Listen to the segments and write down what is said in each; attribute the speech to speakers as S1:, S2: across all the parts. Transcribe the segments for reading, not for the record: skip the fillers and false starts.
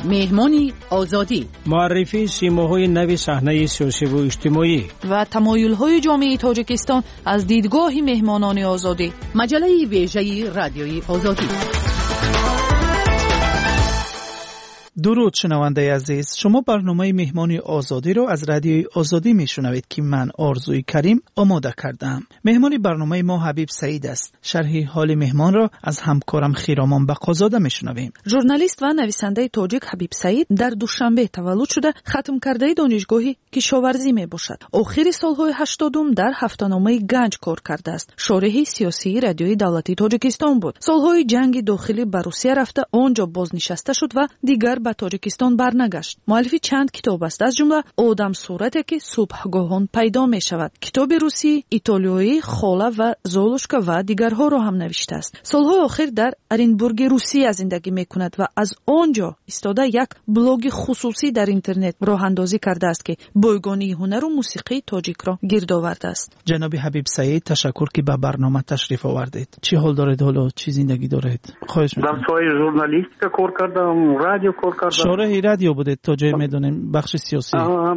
S1: مهمانی آزادی،
S2: معرفی سیماهای نوی صحنه سیاسی و اجتماعی
S3: و تمایل‌های جامعه تاجیکستان از دیدگاه مهمانان آزادی.
S1: مجله ویژه رادیوی آزادی.
S4: درود شنونده عزیز، شما برنامه مهمانی آزادی رو از رادیوی آزادی میشنوید که من آرزوی کریم آماده کردم. مهمانی برنامه ما حبیب سعید است. شرح حال مهمان را از همکارم خیرامان بقازاده میشنویم.
S3: ژورنالیست و نویسنده تاجیک حبیب سعید در دوشنبه تولد شده، ختم کرده دانشگاهی کشاورزی میباشد. آخر سالهای 80 در هفته‌نامه گنج کار کرده است. شارح سیاسی رادیوی دولتی تاجیکستان بود. سالهای جنگ داخلی به روسیه رفته، آنجا بازنشسته شد و دیگر به تاجیکستان برنگشت. مؤلف چند کتاب است، از جمله آدم صورتی که صبحگاهان پیدا می شود، کتاب روسی، ایتالیایی، خاله و زولوشکا و دیگرها را هم نوشته است. سالهای آخر در ارینبورگ روسیه زندگی می کند و از آنجا ایستاده یک بلاگ خصوصی در اینترنت راه اندازی کرده است که بایگانی هنر و موسیقی تاجیک را گرد آورده است.
S4: جناب حبیب سعید، تشکر که به برنامه تشریف آوردید. چی حال دارید؟ حالا چی زندگی دارید؟ خواهش می‌کنم.
S5: در سایه ژورنالیستیک کار کردم، رادیو کار کردم.
S4: شارح رادیو بودید تا جای میدونیم بخش سیاسی.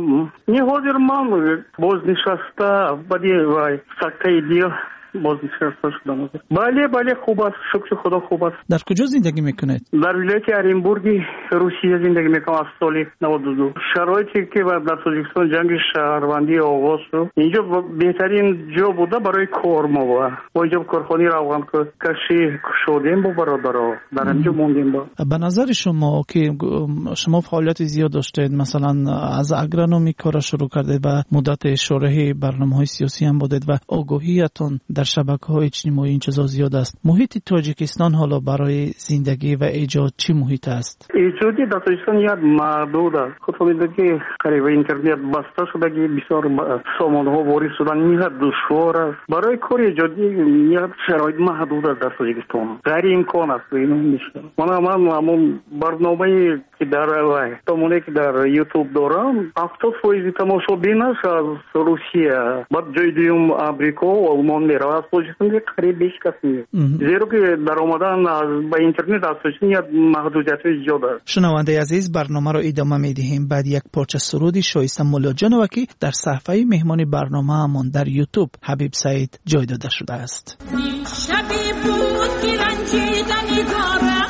S5: не ходир мам бознишаста бади вай сактаи диё бознишаста шудам. бале хуб аст, шукри худо хуб аст.
S4: در کجا زندگی میکنید؟
S5: در ولایت оренбурги روسیه زندگی میکنم از سال 92. شرایطی که در تاجیکستان جنگ شهروندی آغاز شد، اینجا بهترین جا بوده برای کار ما بود. با اینجا کارخانه روان کشی شدیم با برادرها، در اینجا موندیم.
S4: به نظر شما که شما فعالیت زیاد داشتید، مثلا از اگرونومی کار شروع کردید و مدت شارح برنامه‌های سیاسی هم بودید و آگاهیتون در شبکه‌های اجتماعی این چیزا زیاد است. محیط تاجیکستان حالا برای زندگی و ایجاد چی محیط است؟
S5: ایجادی در تاجیکستان یاد محدود است. خودتون می‌دونید که قریب اینترنت بسته شده که بسیار سامانه‌ها وارد شدن میاد دشوار است. برای کار ایجادی یاد شرایط محدود است در تاجیکستان. غیر امکان است اینو میشه. من همون برنامه‌ای که در تمونه که در یوتیوب دارم 70% تماشابینش از روسیه، بعد جای دیگه آمریکا و آلمان میره. از تاجیکستان قریب بیش کس نیست. زیرا که در آمدن با اینترنت از تاجیکستان محدودیت‌های زیاد است.
S4: شنونده عزیز، برنامه رو ادامه میدهیم بعد یک پارچه سرودی شایسته ملاجانوکی در صفحه مهمانی برنامه همون در یوتیوب حبیب سعید جای داده شده است.
S6: شبی بود که رنجیدنی داره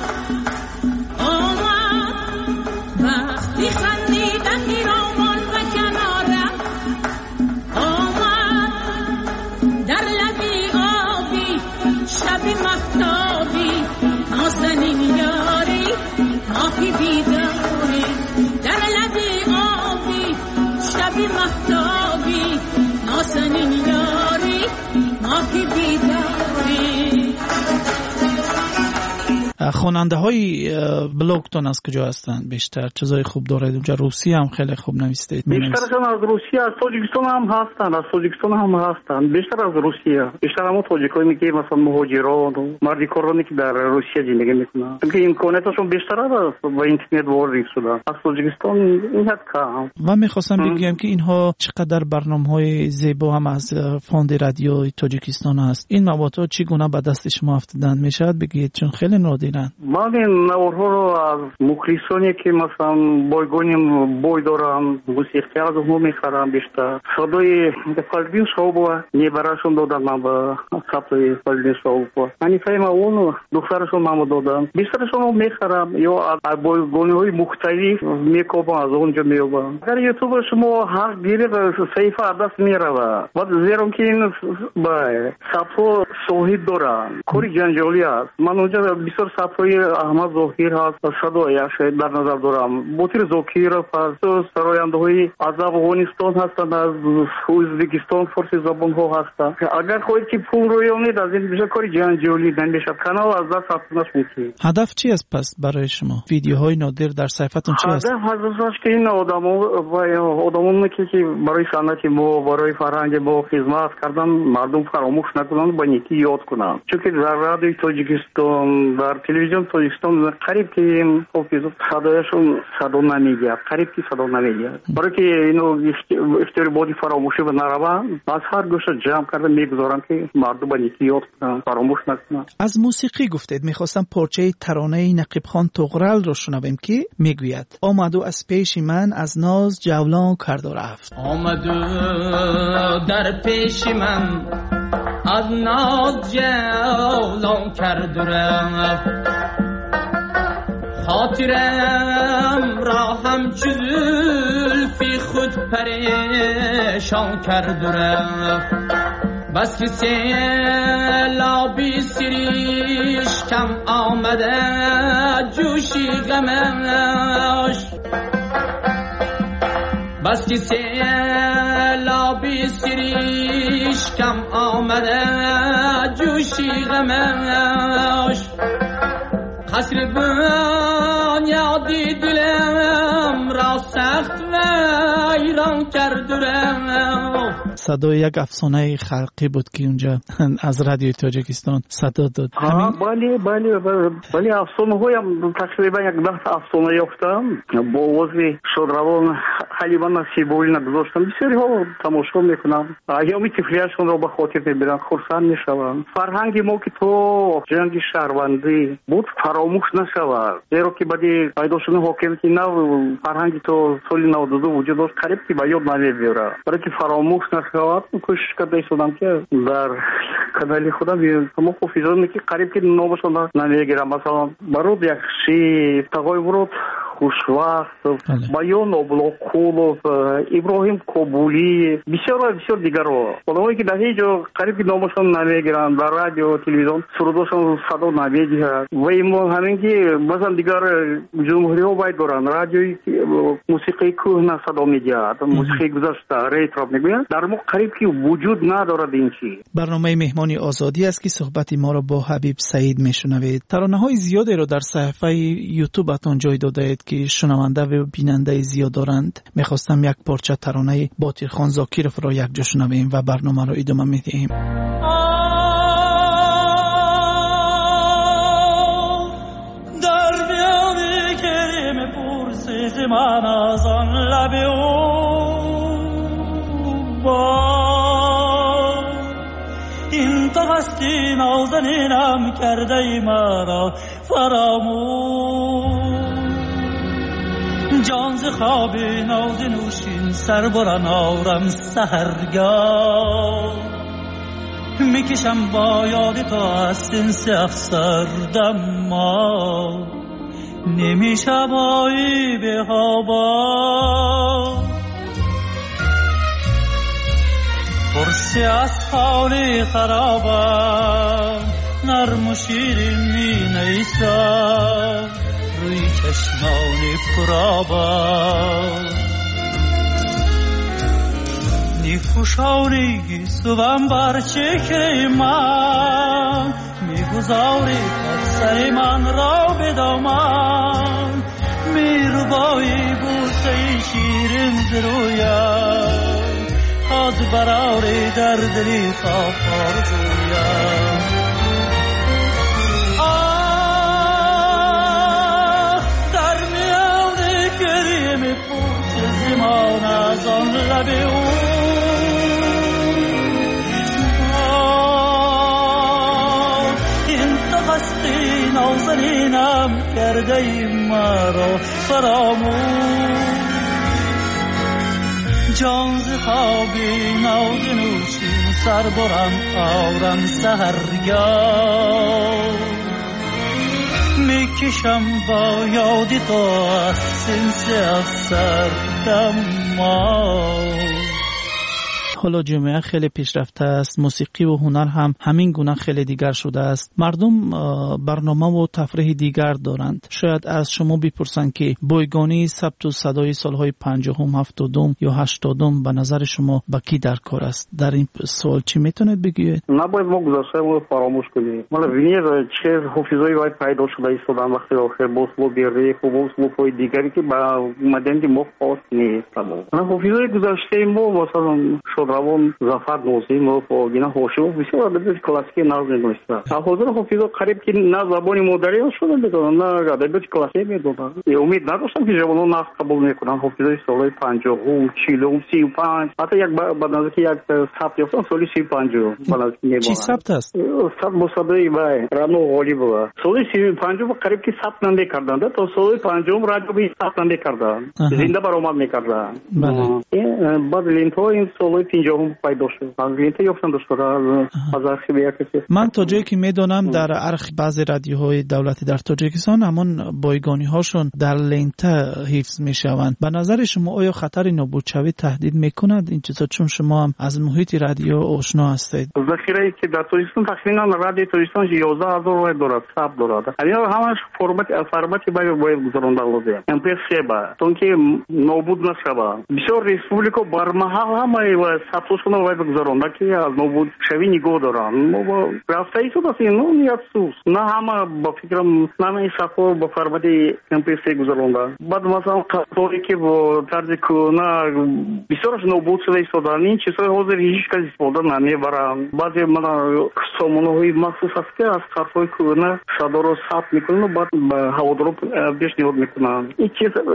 S6: آمد وقتی خندیدنی رامان و کناره آمد در لبی آبی شبی مفتابی نازنین یاری ماهی بیداری در لبی آبی شبی مفتابی نازنین یاری ماهی بیداری.
S4: خواننده های بلاگتون از کجا هستند؟ بیشتر چیزای خوب دارید اونجا؟ روسی هم خیلی خوب نویسید.
S5: بیشترشون از روسیه، از تاجیکستان هم هستند. بیشتر از روسیه. بیشتر هم تاجیکایی که مثلا مهاجران و مردی کارانی که در روسیه زندگی میکنن. چون امکاناتشون بیشتر است با اینترنت وارد شدن. از تاجیکستان این حد کم.
S4: و میخواستم بگم که اینها چقدر برنامه‌های زیبا هم از فاند رادیو تاجیکستان هست. این مواد چگونه به دست شما افتادن میشد بگید؟ چون خیلی نادرن.
S5: من این نوارها رو از مخلصانی که مثلا بایگانیم بای دارم موسیقی از اونها میخرم. بیشتر صدای فالدین شاوبا نیبراشون دادن، من به صفحه فالدین شاوبا منیفه ما اون دخترشون من دادن. بیشترشون رو میخرم یا از بایگانی های مختلف میکوبم، از اونجا میوبم. اگر یوتیوب شما حق گیره صحیفه عدس میروه و زیرا که این صفحه شاهد دارن کاری جنجالی است. من اونجا بسیار صفحه احمد ظاهر هست، صدای شاید در نظر دارم. بوتیر زاکیرов هست، سراینده های از افغانستان هستند، از ازبکستان فارسی زبان ها هستند. اگر خواهید که پول رویانید از این بیشتر کاری جنجالی نمیشه. کانال از دست رفتنش میکنید.
S4: هدف چی است پس برای شما؟ ویدیوهای نادر در صفحتون چی است؟
S5: هدفش که این آدمون که برای صنعت ما، برای فرهنگ ما خدمت کردن مردم فراموش نکنن، با نیکی یاد کنن. چون که در رادیوی تاجیکستان، در телевизион тоҷикистон қариб ки садояшон садо намегият, қариб ки садо намегият. барои ки ино ихтиёри боди фаромӯшӣ ба нарава аз ҳар гӯша ҷамъ карда мегузоранд ки мардума неки ёд кунанд, фаромӯш накунанд.
S4: аз мусиқӣ гуфтед. мехостам порчаи таронаи нақибхон туғралро шунавем ки мегӯяд: омаду аз пеши ман аз ноз ҷавлон карду рафт.
S7: омаду дар пеши ман از ناز جولان کرد و رفت خاطرم را همچو زلفی خود پریشان کرد و رفت بس که سیلابی سریش کم آمده جوشی غمش بس که سیلابی سریش کم آمده جوشی غمش قصر بنیادی دلم را سخت ویران کرد و
S4: صدای یک افسانه خلقی بود که اونجا از رادیو تاجیکستان صدا داد.
S5: بله افسانه هایم تقریبا یک 10 افسانه یافتم با آواز شادروان حلیمه نصیبولی گذاشتم. بسیاری ها تماشا میکنم، ایام طفولیتشون را به خاطر میبرن، خرسند میشوند. فرهنگ ما که تو جنگ شهروندی بود فراموش نشود، زیرا که بعدی پیدا شدن حاکمیت نو فرهنگ تو سال 92 وجود داشت، قریب که به یاد نمیبره. برای که فراموش نشود کوشش کرده شدم که در کانال خودم تمام حافظه‌ام که قریب که نامشون نمیگیرم. مثلا برود یک شی تقای ورود خوشوقت، بیان ابلاقولов، ابراهیم کابولی، بسیار دیگر رو اونایی که در هیچ جا قریب که نامشون نمیگیرن، در رادیو تلویزیون سرودشون صدا نمیگیرن. و این همین که مثلا دیگر جمهوری ها باید دارن رادیوی موسیقی کهنه صدا میگیرد، موسیقی گذشته ریترو میگویند، در ما قریب که وجود ندارد این چی.
S4: برنامه مهمانی آزادی است که صحبت ما را با حبیب سعید میشنوید. ترانه‌های زیادی رو در صفحه یوتیوبتون جای دادید که شنونده و بیننده زیاد دارند. میخواستم یک پارچه ترانه باطیرخان زاکیروف را یک جا شنویم و برنامه را ادامه میدیم.
S8: در بیابی که میپرسید من از آن لب او با این تو هستی نازنینم کرده ای مرا فراموش جان ز خواب ناز نوشین سر بران آرم سحرگاه میکشم با یاد تو از سنس افسردم ما نمیشبایی به هوا پرسی از حالی خرابم نرم و شیرین می نیستم روی چشمانی پرابم نیفوشانی گیسوم بر چکه من میگذاری سر من را بدامن میروبایی بوسه شیرین زرویم از براری در دلی خواب آرزویم در میان گریم پوچ زمان از آن لب او این تو هستی نازنینم کرده ای مرا فراموش جان ز خوابی ناز نوشین سر برم آرم سحرگاه میکشم با یادی تو از سنس افسردم ما.
S4: حالا جامعه خیلی پیشرفته است، موسیقی و هنر هم همین گونه خیلی دیگر شده است. مردم برنامه و تفریح دیگر دارند. شاید از شما بپرسند که بایگانی ثبت و صدای سالهای 50 70 یا 80 به نظر شما با کی در کار است؟ در این سوال چی میتونید بگید؟
S5: نباید ما گذشته رو فراموش کنیم. مالا وینیر چه حافظه‌ای باید پیدا شده ایستادن وقتی آخر بوسلو بیریخ و بوسلو پای دیگری که با اومدن که ما خواست نیست. حافظه‌ای گذشته ما مثلا شد равон Зафар Нозимов, Гина Хошимов бисёр адабиёти классикии назм медонистанд. Ҳозир ҳофизо қариб ки на забони модариён шуда медонанд, на адабиёти классикӣ медонанд. Умид надоштам ки ҷавонон нақд қабул мекунанд. ҳофизои солҳои 50, 40, 35, ҳатто як ба наздики як сабт ёфтан соли 35 ба наздики мебонанд.
S4: Чӣ сабт аст?
S5: Сабт бо садои Раъно Ғолибова. Соли 35 қариб ки сабт намекарданд, то соли 50 радиои сабт намекарданд. Зинда баромад мекарданд. баъд лентҳо ин солҳои 50 пайдо шуд. Аз лента ёфтам дошта аз архиви якаси.
S4: ман то ҷое ки медонам дар архи баъзе радиоҳои давлатӣ дар тоҷикистон ҳамон бойгониҳошон дар лента ҳифз мешаванд. ба назари шумо оё хатари нобудшавӣ таҳдид мекунад ин чизо, чун шумо ҳам аз муҳити радио ошно ҳастед?
S5: захирае ки дар тоҷикистон тахминан радиои тоҷикистон 11000 вай дорад, сабт дорад. Ҳамин ҳамаш формати бояд гузаронда лозим. MP3 ба то ки нобуд нашавад. бисёр республика бармаҳал ҳамаи сабтшона бояд гузаронда ки аз нобудшавӣ нигоҳ доранд. мо ба рафтаи суд ҳастем, не афсус. На ҳама ба фикрам намаи сабтҳо ба формати MP3 гузаронда. баъд масалан қатори ки бо тарзи кӯҳна бисёраш нобуд шуда истодаанд. ин чизҳои ҳозир ҳеҷ кас истифода намебаранд. баъзе сомонаҳои махсус ҳаст ки аз сабтҳои кӯҳна садоро сабт мекунанд, баъд ба ҳаводоро пешниҳод мекунанд. ин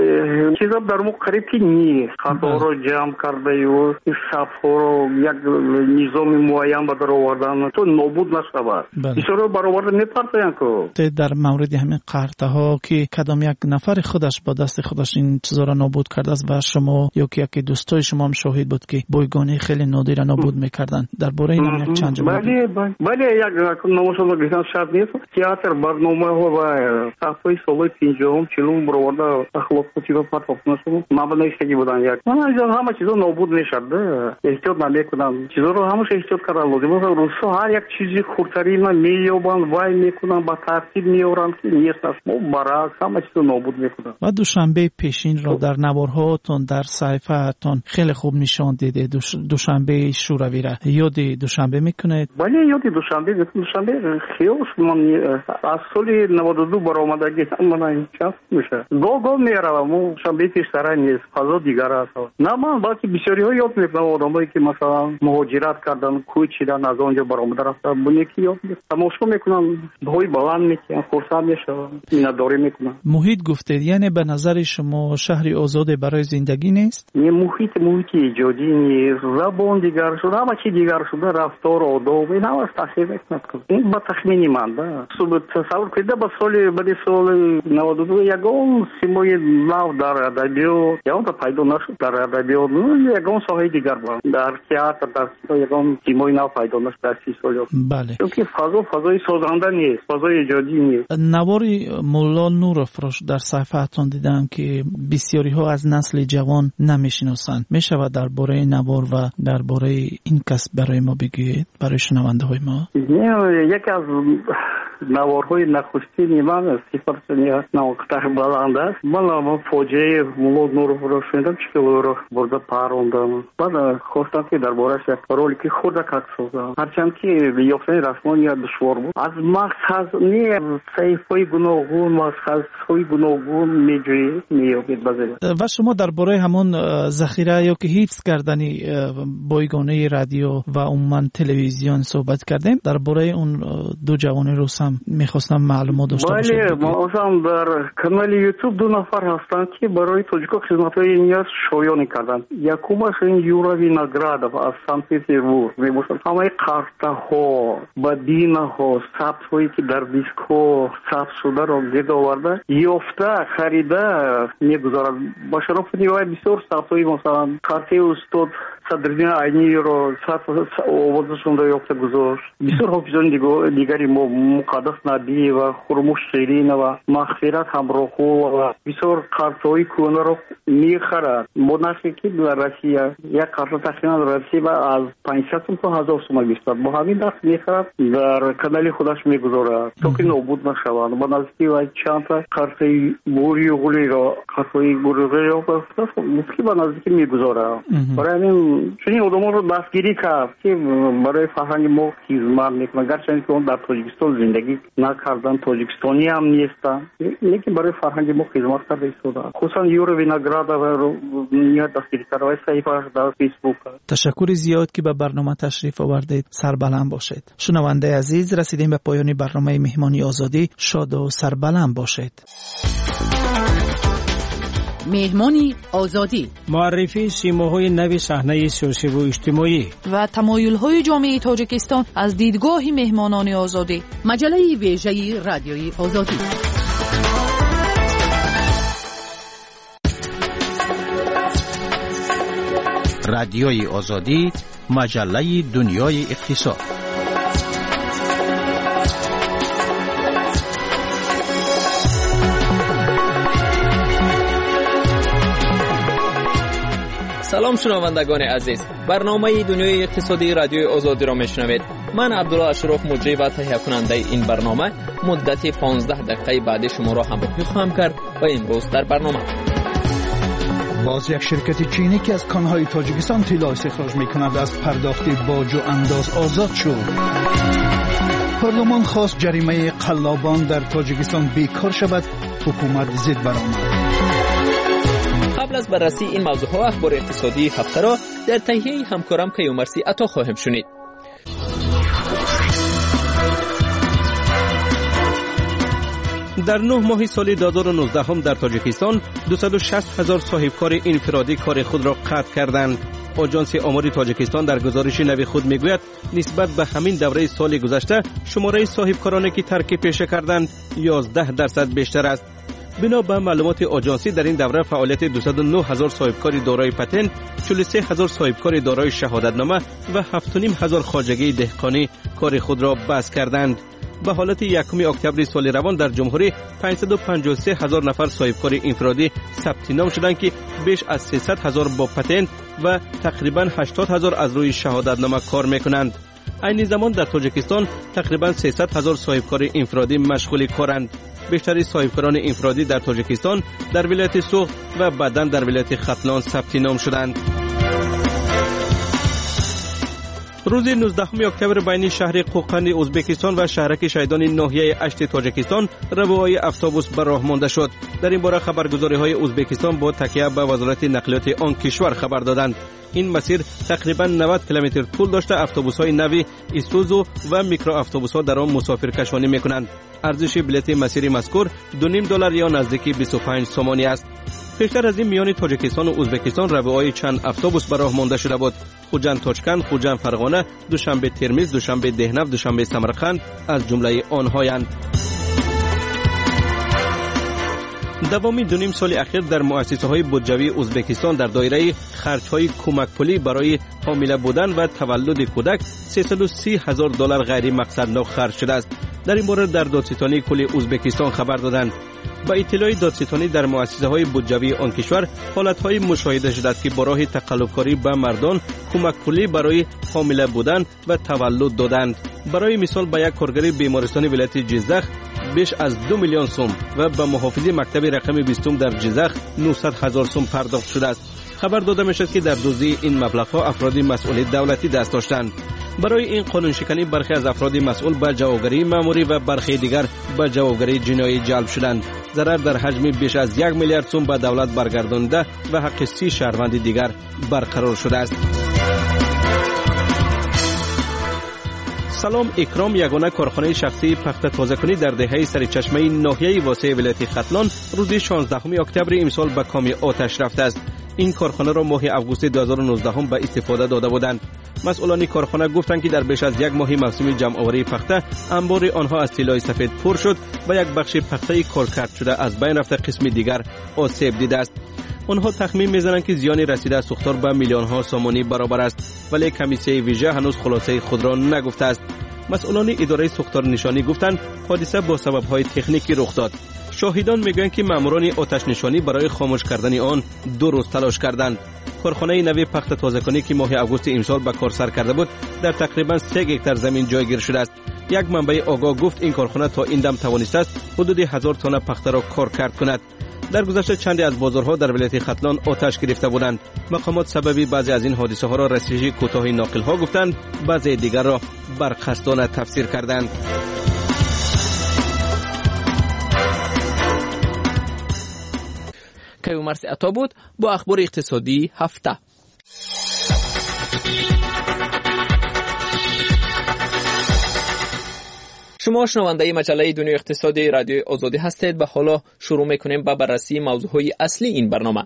S5: чиза дар мо қариб ки нест. хаторо ҷамъ кардаю сабтҳоро як низоми муайян ба дар овардан то нобуд нашавад. бисёро бароварда мепартоянд ку.
S4: дар мавриди ҳамин қартаҳо ки кадом як нафари худаш ба дасти худаш ин чизоро нобуд кардааст ва шумо ё ки яке дӯстои шумо ҳам шоҳид буд ки бойгони хеле нодира нобуд мекарданд. дар бораи ин як чанд ҷумла
S5: бале як номашона гӯштан шарт нест. театр барномаҳо ва сафҳои солҳои 50 40 бароварда ахлоқоти ва партофнашуд мабнайстаги буданд. як ҳама чизо нобуд мешад. эҳтиёт намекунанд. чизоро ҳамаша эҳтиёт кардан лозим. рӯзҳо ҳар як чизи хурдтарина меёбанд, вай мекунанд, ба тартиб меоранд ки нест аст. мо баръакс ҳама чизо нобуд мекунанд.
S4: ва душанбеи пешинро дар наворҳоатон дар саҳифаатон хеле хуб нишон дидед. душанбеи шӯравиро ёди душанбе мекунед?
S5: бале ёди душанбе душанбе хиёш ман аз соли 92 баромадаги ман час меша гоҳ меравам. мо душанбеи пештара нест, фазо дигар аст. на ман балки бисёриҳо ёд мекунам. одамое ки масалан муҳоҷират кардан, кӯй чидан, аз он ҷо баромада рафтан, буне ки ёд тамошо мекунам, ҳои баланд мекунам, хурсанд мешавам, минатдорӣ мекунам.
S4: муҳит гуфтед, яъне ба назари шумо шаҳри озоде барои зиндагӣ нест?
S5: не муҳити иҷодӣ нест, забон дигар шуда, ҳама чи дигар шуда, рафтор, одоб, ин ҳамаш таъсир мекунад. ин ба тахмини ман тасаввур кунед баъди соли 92 ягон симои нав дар адабиёт ягонта пайдо нашуд. дар адабиёт ягон соҳаи дигар буд. дар театр, дар кино ягон симои нав пайдо нашуд дар 30 сол.
S4: бале,
S5: чунки фазои созанда нест, фазои иҷодӣ нест.
S4: навори мулло нуровро дар саҳифаатон дидам ки бисёриҳо аз насли ҷавон намешиносанд. мешавад дар бораи навор ва дар бораи ин касб барои мо бигӯед, барои шунавандаҳои мо?
S5: яке аз наворҳои нахустини ман сифати баланд аст. ман фоҷиаи мулло нуровро шунидам, чӣ ки ӯро бурда парондам. баъд хостам ки дар бораш як ролики хурдак акс созам. ҳарчанд ки ёфтани расмон як душвор буд. аз мақсад не саҳифаҳои гуногун, мақсадҳои гуногун меёбед баъзеда.
S4: ва шумо дар бораи ҳамон захира ё ки ҳифз кардани бойгонаи радио ва умуман телевизион суҳбат кардем. дар бораи он ду ҷавони рус ҳам мехостам маълумот дошта бошед.
S5: бале, масалан дар канали YouTube 2 нафар ҳастанд ки барои тоҷико хизматҳои ният шоёнӣ карданд. якумаш ин Юра Виноградов аз Санкт-Петербург мебошад. ҳамаи қартаҳо, бадинаҳо, сабтҳое ки дар дискҳо сабт шударо гирд оварда ёфта, харида мегузорад. ба шарофати вай бисёр сабтҳои масалан қартаи устод Садриддин Айниро овозашонро ёфта гузошт. бисёр ҳофизони дигари мо, Муқаддас Набиева, Хурмуш Ширинова, Мағфират Ҳамроҳулова бисёр қартаҳои кӯҳнаро мехарад. бо нархе ки дар Россия як қарта тахминан Россия аз 500 сум то 1000 сум мегӯштад. бо ҳамин нарх мехарад, дар канали худаш мегузорад то ки нобуд нашавад. ба наздики вай чандта қартаи гӯри уғулиро, қартаи гӯри уғулиро ки ба наздики мегузорад. барои ҳамин چنین آدما رو دستگیری کرد که برای فرهنگ ما خدمت میکنن، گرچه که اون در تاجیکستان زندگی نکردن، تاجیکستانی هم نیستن، لیکن برای فرهنگ ما خدمت کرده ایستادن. خصوصا یورو وینگراد و نیت دستگیری کرده و صحیفه‌اش در فیسبوک.
S4: تشکر زیاد که به برنامه تشریف آوردید. سربلند باشید. شنونده عزیز، رسیدیم به پایان برنامه مهمانی آزادی. شاد و سربلند باشید.
S1: مهمانی آزادی،
S2: معرفی سیماهای نو صحنه سیاسی و اجتماعی
S3: و تمایل‌های جامعه تاجیکستان از دیدگاه مهمانان آزادی.
S1: مجله ویژه رادیویی آزادی.
S9: رادیوی آزادی، مجله دنیای اقتصاد.
S10: سلام شنوندگان عزیز، برنامه دنیای اقتصادی رادیوی آزادی را میشنوید. من عبدالله اشرف مجری و تهیه کننده این برنامه مدت 15 دقیقه بعد شما را همراهی خواهم کرد و امروز در برنامه
S11: باز یک شرکت چینی که از کانهای تاجیکستان طلا استخراج می‌کند از پرداخت باج و انداز آزاد شد. پارلمان خواست جریمه قلابان در تاجیکستان بیکار شود، حکومت ضد برآمد.
S10: قبل از بررسی این موضوعها اخبار اقتصادی هفته را در تهیه همکارم کیومرثی عطا خواهم شنید.
S12: در 9 ماه سال 2019 هم در تاجیکستان 260,000 صاحبکار انفرادی کار خود را قطع کردند. آژانس آمار تاجیکستان در گزارش نو خود میگوید نسبت به همین دوره سال گذشته شماره صاحبکارانی که ترک پیشه کردند 11% بیشتر است. بنا به معلومات آژانسی در این دوره فعالیت 209,000 صاحبکار دارای پتنت، 43,000 صاحبکار دارای شهادتنامه و 7,500 خواجگی دهقانی کار خود را بس کردند. به حالت 1 اکتبر سال روان در جمهوری 553,000 نفر صاحبکار انفرادی ثبت نام شدند که بیش از 300,000 با پتنت و تقریبا 80,000 از روی شهادتنامه کار میکنند. این زمان در تاجیکستان تقریبا 300,000 صاحبکار انفرادی مشغول کارند. بیشتر صاحبکاران انفرادی در تاجیکستان در ولایت سوخت و بعداً در ولایت ختلان ثبت نام شدند. روز 19 اکتبر بین شهر قوقند ازبکستان و شهرک شهیدان ناحیه اشت تاجیکستان روهای اتوبوس به راه مانده شد. در این باره خبرگزاری‌های ازبکستان با تکیه به وزارت نقلیات آن کشور خبر دادند. این مسیر تقریبا 90 کیلومتر طول داشته اتوبوس‌های نوی ایسوزو و میکرو اتوبوس‌ها در آن مسافرکشانی می‌کنند. ارزش بلیت مسیر مذکور $2.5 یا نزدیک 25 سومانی است. پیشتر از این میان تاجیکستان و ازبکستان روهای چند اتوبوس به راه مانده شده بود. خوجند تاجکند، خوجند فرغانه، دوشنبه ترمیز، دوشنبه دهنف، دوشنبه سمرقند از جمله آنهایند. دوامی 2.5 سال اخیر در مؤسسه‌های بودجوی ازبکستان در دایره خرج‌های کمک پولی برای حامله بودن و تولد کودک $330,000 غیر مقصدناک خرج شده است. در این باره در دادستانی کل ازبکستان خبر دادند. با اطلاع دادستانی در مؤسسه‌های بودجوی آن کشور حالت‌های مشاهده شده است که با راه تقلب‌کاری به مردان کمک پولی برای حامله بودن و تولد دادند. برای مثال به یک کارگر بیمارستان ولایت جیزخ بیش از 2 میلیون سوم و به محافظ مکتب رقم 20 در جیزخ 900,000 سوم پرداخت شده است. خبر داده میشد که در دزدی این مبلغ‌ها افراد مسئول دولتی دست داشتند. برای این قانون شکنی برخی از افراد مسئول به جوابگری مأموری و برخی دیگر به جوابگری جنایی جلب شدند. ضرر در حجم بیش از 1 میلیارد سوم به دولت برگردانده و حق 30 شهروند دیگر برقرار شده است. سلام اکرام یگانه کارخانه شخصی پخت تازه‌کنی در دهه سرچشمه ناحیه واسع ولایت ختلان روز 16 اکتبر امسال به کام آتش رفته است. این کارخانه را ماه اوگوست 2019 به استفاده داده بودند. مسئولان کارخانه گفتند که در بیش از 1 ماه موسم جمع‌آوری پخته انبار آنها از طلای سفید پر شد و یک بخش پخته کارکرد شده از بین رفته، قسم دیگر آسیب دیده است. آنها تخمین می‌زنند که زیان رسیده از سوختار به میلیون‌ها سومانی برابر است، ولی کمیسیون ویژه هنوز خلاصه خود را نگفته است. مسئولان اداره سوختار نشانی گفتند حادثه با سبب‌های تکنیکی رخ داد. شاهدان میگویند که ماموران آتش نشانی برای خاموش کردن آن 2 روز تلاش کردند. کارخانه نوی پخت تازه‌کنی که ماه اوگوست امسال به کار سر کرده بود در تقریبا 3 هکتار زمین جایگیر شده است. یک منبع آگاه گفت این کارخانه تا این دم توانسته است حدود 1000 تن پخته را کار کرد کند. در گذشته چندی از بازارها در ولایت ختلان آتش گرفته بودند. مقامات سببی بعضی از این حادثه ها را رسیدگی کوتاه ناقل ها گفتند، بعضی دیگر را برقصدانه تفسیر کردند.
S10: کیومرث عطا بود با اخبار اقتصادی هفته. شما شنونده مجله دنیای اقتصادی رادیوی آزادی هستید و حالا شروع میکنیم با بررسی موضوعهای اصلی این برنامه.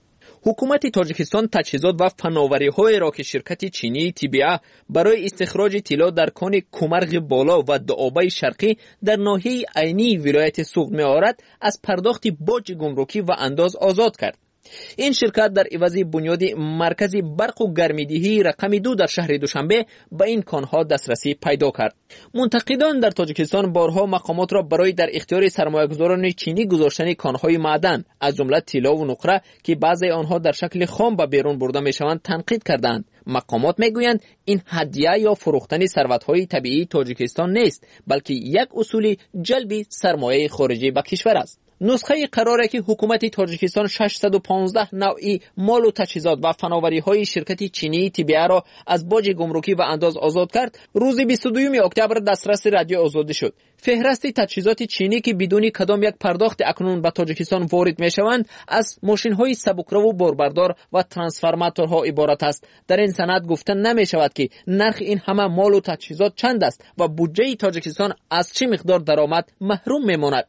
S10: حکومت تاجیکستان تجهیزات و فناوری‌های را که شرکت چینی TBA برای استخراج طلا در کان کومرغ بالا و دوآبه شرقی در ناحیه عینی ولایت سوغد می‌آورد از پرداخت باج گمرکی و انداز آزاد کرد. این شرکت در عوض بنیاد مرکز برق و گرمیدهی رقم 2 در شهر دوشنبه به این کانها دسترسی پیدا کرد. منتقدان در تاجیکستان بارها مقامات را برای در اختیار سرمایه‌گذاران چینی گذاشتن کانهای معدن از جمله طلا و نقره که بعضی آنها در شکل خام به بیرون برده میشوند تنقید کردند. مقامات میگویند این هدیه یا فروختن ثروت‌های طبیعی تاجیکستان نیست، بلکه یک اصول جلب سرمایه خارجی به کشور است. نسخه قراره که حکومت تاجیکستان 615 نوعی مال و تجهیزات و فناوری‌های شرکت چینی TBA را از باج گمرکی و انداز آزاد کرد، روز 22 اکتبر دسترس رادیو آزادی شد. فهرست تجهیزات چینی که بدون کدام یک پرداخت اکنون به تاجیکستان وارد می‌شوند از ماشین‌های سبکرو و باربردار و ترانسفورماتورها عبارت است. در این سند گفته نمی‌شود که نرخ این همه مال و تجهیزات چند است و بودجه تاجیکستان از چه مقدار درآمد محروم می‌ماند.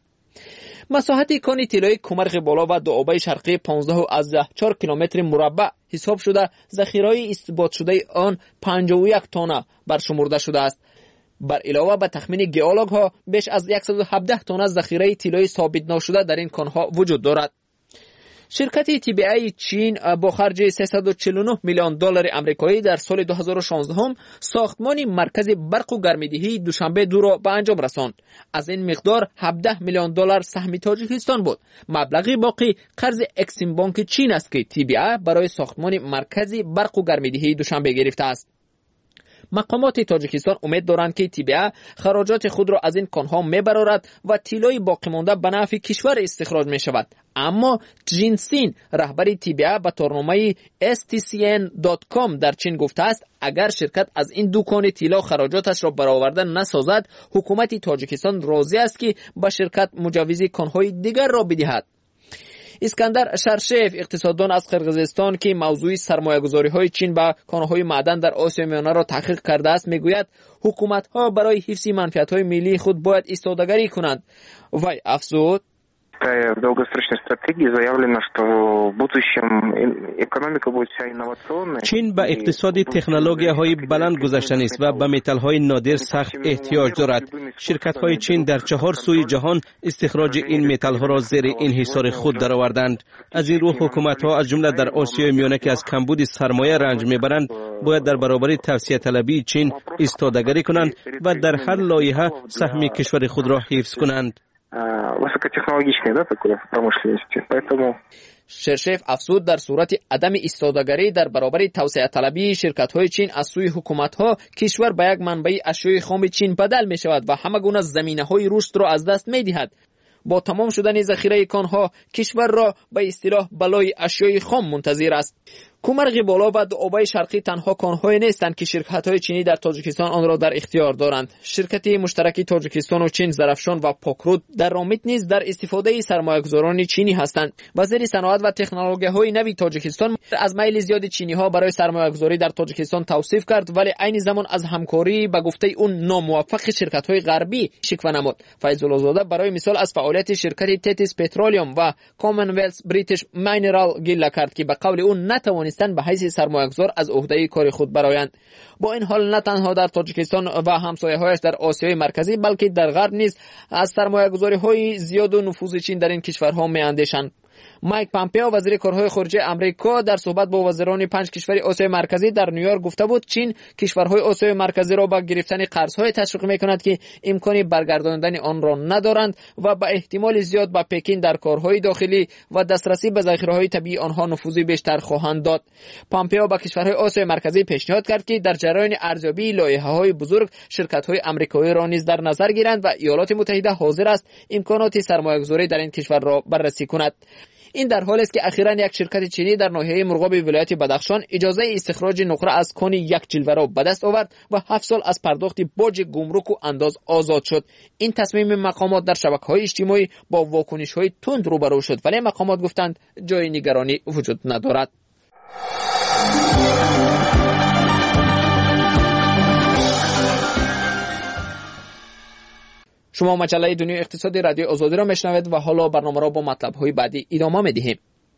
S10: مساحت کان طلای کومرغ بالا و دوآبه شرقی 15.4 کیلومتر مربع حساب شده، ذخیره‌های استثبات شده آن 51 تانه برشمرده شده است. بر علاوه به تخمین گئولوگ‌ها بیش از 117 تانه ذخیره طلای ثابت نشده در این کانها وجود دارد. شرکت TBA چین با خرج 349 میلیون دلار آمریکایی در سال 2016 ساختمان مرکز برق و گرمیدهی دوشنبه 2 را به انجام رساند. از این مقدار 17 میلیون دلار سهم تاجیکستان بود. مبلغ باقی قرض اکسیم بانک چین است که TBA برای ساختمان مرکز برق و گرمیدهی دوشنبه گرفته است. مقامات تاجیکستان امید دارند که TBA خراجات خود را از این کانها میبرارد و طلای باقی مانده به نفع کشور استخراج می شود. اما جینسین رهبر TBA به تورنمه stcn.com در چین گفته است اگر شرکت از این دکان طلا خراجاتش را برآورده نسازد، حکومت تاجیکستان راضی است که به شرکت مجوز کانهای دیگر را بدهد. اسکندر شرشف اقتصاددان از قرقیزستان که موضوع سرمایه‌گذاری‌های چین به کانهای معدن در آسیا میانه را تحقیق کرده است میگوید حکومت‌ها برای حفظ منفعت‌های ملی خود باید ایستادگی کنند. وی افزود
S13: В долгосрочной стратегии заявлено, что в будущем экономика будет вся инновационная.
S12: چین به اقتصاد تکنولوژی‌های بلند گذشته است و به متال‌های نادر سخت احتیاج دارد. شرکت‌های چین در 4 سوی جهان استخراج این متال‌ها را زیر انحصار خود درآوردند. از این رو حکومت‌ها از جمله در آسیای میانه که از کمبود سرمایه رنج می‌برند باید در برابر توسعه طلبی چین ایستادگی کنند و در هر لایحه سهم کشور خود را حفظ کنند.
S13: Высокотехнологичной, такой промышленности. Поэтому
S10: شرشف افزود در صورت عدم ایستادگی در برابر توسعه طلبی شرکت‌های چین از سوی حکومت‌ها کشور به یک منبع اشیاء خام چین بدل می‌شود و همه گونه زمینه‌های رشد را از دست می‌دهد. با تمام شدن ذخیره کانها کشور را به اصطلاح بلای اشیاء خام منتظر است. کومرغ بالا و دوآبه شرقی تنها کان‌های نیستند که شرکت‌های چینی در تاجیکستان آن را در اختیار دارند. شرکت مشترک تاجیکستان و چین زرافشان و پاکرود در رامت نیز در استفاده سرمایه‌گذاران چینی هستند. وزیر صنعت و تکنولوژی‌های نوی تاجیکستان از میل زیاد چینی‌ها برای سرمایه‌گذاری در تاجیکستان توصیف کرد، ولی عین زمان از همکاری به گفته اون ناموفق شرکت‌های غربی شکوه نمود. فیض‌الله زاده برای مثال از فعالیت شرکت تتیس پترولیوم و کامنولث بریتیش مینرال گله کرد که به قول اون نتوانستند به حیث سرمایه‌گذار از عهده کار خود برآیند. با این حال نه تنها در تاجیکستان و همسایه‌هایش در آسیای مرکزی بلکه در غرب نیز از سرمایه‌گذاری‌های زیاد و نفوذ چین در این کشورها می‌اندیشند. مایک پامپئو وزیر کارهای خارجه آمریکا در صحبت با وزران 5 کشور آسیای مرکزی در نیویورک گفته بود چین کشورهای آسیای مرکزی را به گرفتن قرض‌های تشویق می‌کند که امکانی برگرداندن آن را ندارند و به احتمال زیاد به پکین در کارهای داخلی و دسترسی به ذخیره‌های طبیعی آنها نفوذی بیشتر خواهند داد. پامپئو به کشورهای آسیای مرکزی پیشنهاد کرد که در جریان ارزیابی لایحه‌های بزرگ شرکت‌های آمریکایی را نیز در نظر گیرند و ایالات متحده حاضر است امکانات سرمایه‌گذاری در این کشور را بررسی کند. این در حالی است که اخیراً یک شرکت چینی در ناحیه مرغاب ولایت بدخشان اجازه استخراج نقره از کان یک جلوه را به دست آورد و 7 سال از پرداخت باج گمرک و انداز آزاد شد. این تصمیم مقامات در شبکه‌های اجتماعی با واکنش‌های تند روبرو شد، ولی مقامات گفتند جای نگرانی وجود ندارد. شما مجله دنیای اقتصادی رادیو آزادی را میشنوید و حالا برنامه را با مطلب‌های بعدی ادامه می‌دهیم.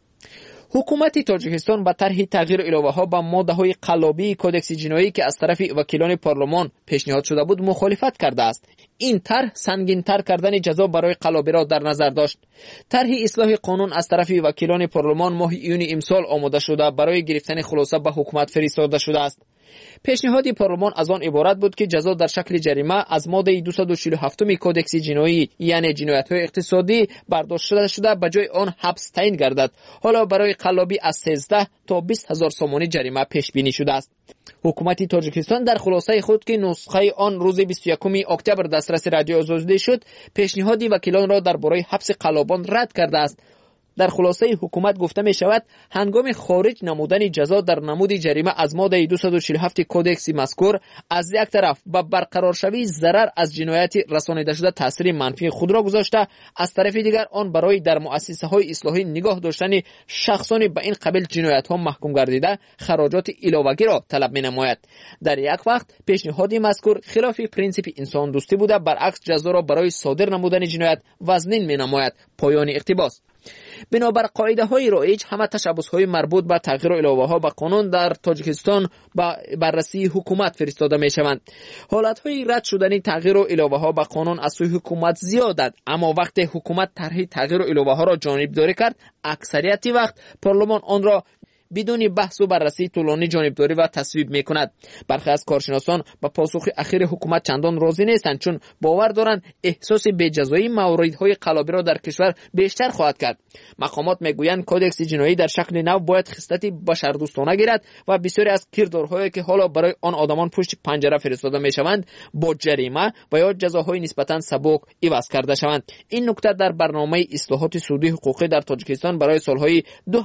S10: حکومت تاجیکستان با طرح تغییر الوه‌ها با ماده‌های قلابی کدکس جنایی که از طرف وکیلان پارلمان پیشنهاد شده بود مخالفت کرده است. این طرح سنگین‌تر کردن جزا برای قلابی را در نظر داشت. طرح اصلاح قانون از طرف وکیلان پارلمان ماه ایون امسال آماده شده برای گرفتن خلاصه به حکومت فرستاده شده است. پیشنهاد پارلمان از آن عبارت بود که جزا در شکل جریمه از ماده 247 کدکس جنایی یعنی جنایت‌های اقتصادی برداشت شده به جای آن حبس تعیین گردد. حالا برای قلابی از 13 تا 20,000 سومانی جریمه پیش بینی شده است. حکومت تاجیکستان در خلاصه خود که نسخه آن روز 21 اکتبر دسترس رادیو آزادی شد، پیشنهاد وکیلان را درباره حبس قلابان رد کرده است. در خلاصه حکومت گفته می شود هنگام خارج نمودن جزا در نمود جریمه از ماده 247 کدکس مذکور از یک طرف به برقرار شوی ضرر از جنایت رسانیده شده تاثیر منفی خود را گذاشته، از طرف دیگر آن برای در مؤسسه های اصلاحی نگاه داشتن شخصانی به این قبیل جنایت ها محکوم گردیده خراجات علاوه‌ای را طلب می نماید. در یک وقت پیشنهاد مذکور خلاف پرینسیپ انسان دوستی بوده، برعکس جزا را برای صادر نمودن جنایت وزنین می نماید. پایان اقتباس. بنابر قاعده های رایج همه تشبث های مربوط به تغییر الوه ها به قانون در تاجیکستان با بررسی حکومت فرستاده می شوند. حالت های رد شدن تغییر الوه ها به قانون از سوی حکومت زیادند، اما وقتی حکومت طرح تغییر الوه ها را جانبداری کرد، اکثریت وقت پارلمان آن را بدون بحث و بررسی طولانی جانبداری و تصویب می‌کند. برخی از کارشناسان با پاسخ اخیر حکومت چندان راضی نیستند، چون باور دارند احساس بی‌جزایی موردهای قلابی را در کشور بیشتر خواهد کرد. مقامات میگویند کدکس جنایی در شکل نو باید خصلت بشردوستانه گیرد و بسیاری از کردارهایی که حالا برای آن آدمان پشت پنجره فرستاده میشوند با جریمه و یا جزاهای نسبتاً سبک عوض کرده شوند. این نکته در برنامه اصلاحات سودی حقوقی در تاجیکستان برای سالهای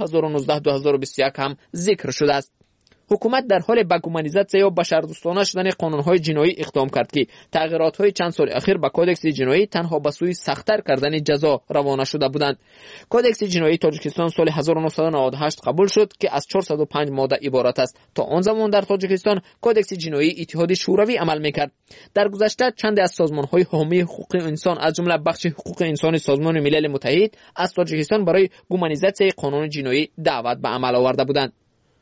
S10: 2019-2021 هم ذکر شده است. حکومت در حال به گومانیزاسیون یا بشردوستانه شدن قانون‌های جنایی اقدام کرد که تغییرات‌های چند سال اخیر به کدکس جنایی تنها به سوی سخت‌تر کردن جزا روانه شده بودند. کدکس جنایی تاجیکستان سال 1998 قبول شد که از 405 ماده عبارت است. تا آن زمان در تاجیکستان کدکس جنایی اتحاد شوروی عمل می‌کرد. در گذشته چند از سازمان‌های حامی حقوق انسان از جمله بخش حقوق انسان سازمان ملل متحد از تاجیکستان برای گومانیزاسیون قانون جنایی دعوت به عمل آورده بودند.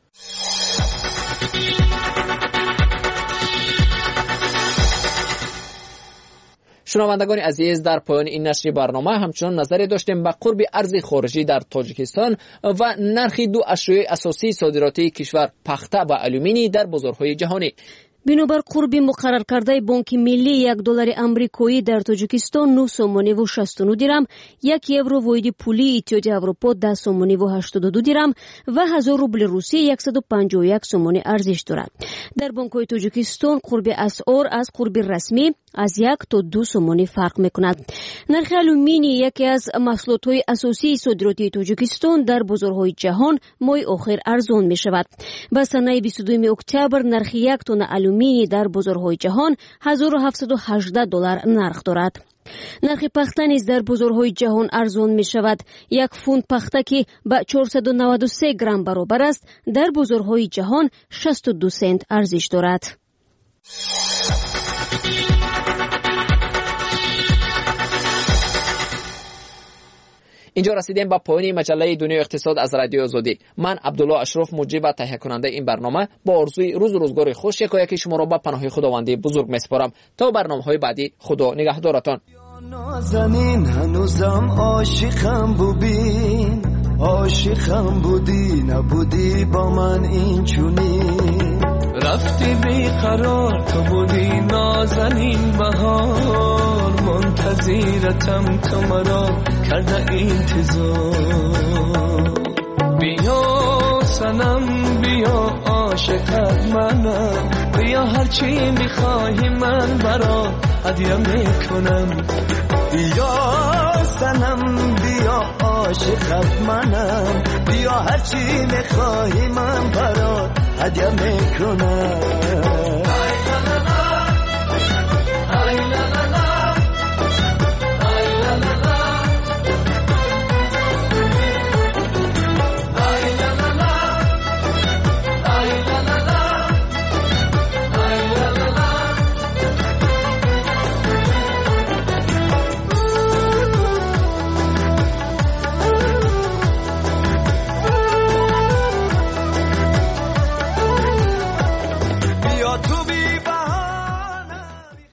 S10: شنوندگان عزیز، در پایان این نشر برنامه همچنان نظری داشتیم به قرب ارز خارجی در تاجیکستان و نرخ دو اشیاء اساسی صادراتی کشور پخته و آلومینی در بازارهای جهانی.
S14: بنابر قربی مقرر کرده بانک ملی $1 امریکایی در تاجیکستان 9 سومانی و 69 درم، 1 یورو واحد پولی اتحادیه اروپا 10 سومانی و 82 درم و 1000 روبل روسی 151 سومانی ارزش دارد. در بانک‌های تاجیکستان قرب اسعار از قرب رسمی از 1 تا 2 سومانی فرق می‌کند. نرخ آلومینی یکی از محصولات‌های اساسی صادراتی تاجیکستان در بازارهای جهان ماه آخر ارزان می‌شود. با سنه 22 اکتبر نرخ 1 تن آلومینی در بازارهای جهان $1718 نرخ دارد. نرخ پخته نیز در بازارهای جهان ارزان می شود. 1 فونت پخته که به 493 گرم برابر است در بازارهای جهان 62 سنت ارزش دارد.
S10: اینجا رسیدیم به پایان مجله دنیای اقتصاد از رادیو آزادی. من عبدالله اشرف مجری و تهیه کننده این برنامه با آرزوی روز و روزگار خوش یکایک شما را به پناه خداوندی بزرگ میسپارم. تا برنامه‌های بعدی، خدا نگهدارتان.
S15: نازنین هنوزم عاشقم ببین، عاشقم بودی نبودی با من این چونی رفتی بیقرار تو بودی نازنین بهار منتظرتم تو مرا کرده انتظار بیا سنم بیا عاشقت منم بیا هرچی میخواهی من برات هدیه میکنم بیا سنم بیا عاشقت منم بیا هرچی میخواهی من برات هدیه میکنم